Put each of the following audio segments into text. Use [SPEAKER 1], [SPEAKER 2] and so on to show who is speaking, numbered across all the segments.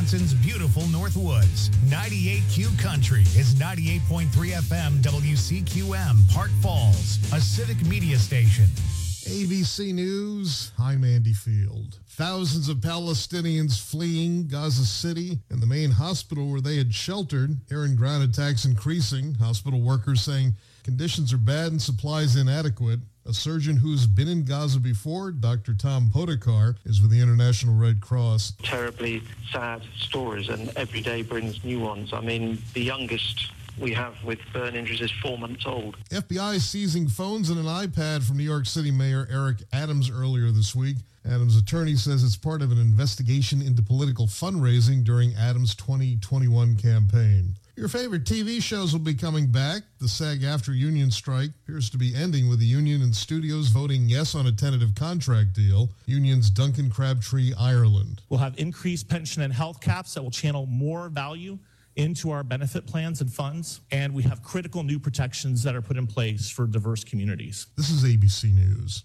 [SPEAKER 1] Wisconsin's beautiful Northwoods. 98Q Country is 98.3 FM WCQM, Park Falls, a civic media station.
[SPEAKER 2] ABC News, I'm Andy Field. Thousands of Palestinians fleeing Gaza City and the main hospital where they had sheltered. Air and ground attacks increasing. Hospital workers saying conditions are bad and supplies inadequate. A surgeon who's been in Gaza before, Dr. Tom Podekar, is with the International Red Cross.
[SPEAKER 3] Terribly sad stories, and every day brings new ones. I mean, the youngest we have with burn injuries is 4 months old.
[SPEAKER 2] FBI seizing phones and an iPad from New York City Mayor Eric Adams earlier this week. Adams' attorney says it's part of an investigation into political fundraising during Adams' 2021 campaign. Your favorite TV shows will be coming back. The SAG-AFTRA union strike appears to be ending with the union and studios voting yes on a tentative contract deal. Union's Duncan Crabtree, Ireland.
[SPEAKER 4] We'll have increased pension and health caps that will channel more value into our benefit plans and funds, and we have critical new protections that are put in place for diverse communities.
[SPEAKER 2] This is ABC News.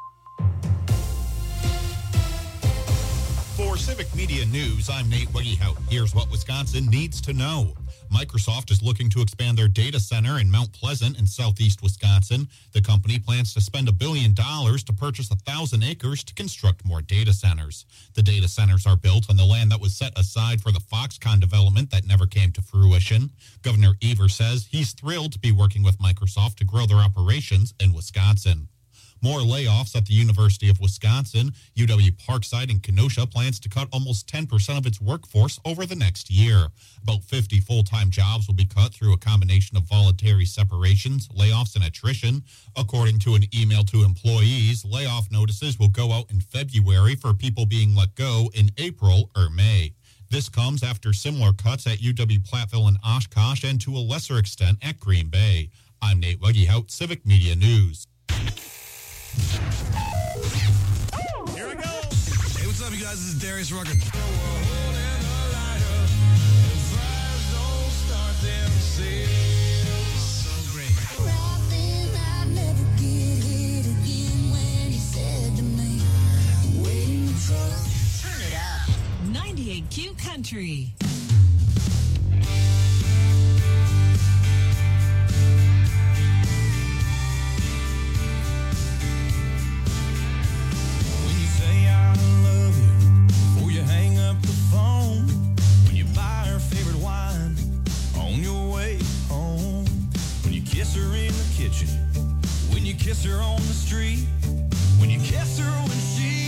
[SPEAKER 5] For Civic Media News, I'm Nate Weggehout. Here's what Wisconsin needs to know. Microsoft is looking to expand their data center in Mount Pleasant in southeast Wisconsin. The company plans to spend $1 billion to purchase 1,000 acres to construct more data centers. The data centers are built on the land that was set aside for the Foxconn development that never came to fruition. Governor Evers says he's thrilled to be working with Microsoft to grow their operations in Wisconsin. More layoffs at the University of Wisconsin. UW-Parkside in Kenosha plans to cut almost 10% of its workforce over the next year. About 50 full-time jobs will be cut through a combination of voluntary separations, layoffs, and attrition. According to an email to employees, layoff notices will go out in February for people being let go in April or May. This comes after similar cuts at UW-Platteville and Oshkosh and to a lesser extent at Green Bay. I'm Nate Weggehout, Civic Media News.
[SPEAKER 6] Here I go. Hey, what's up, you guys? This is Darius Rucker. So great.
[SPEAKER 7] Turn it up. 98Q Country.
[SPEAKER 6] When you kiss her on the street, when you kiss her when she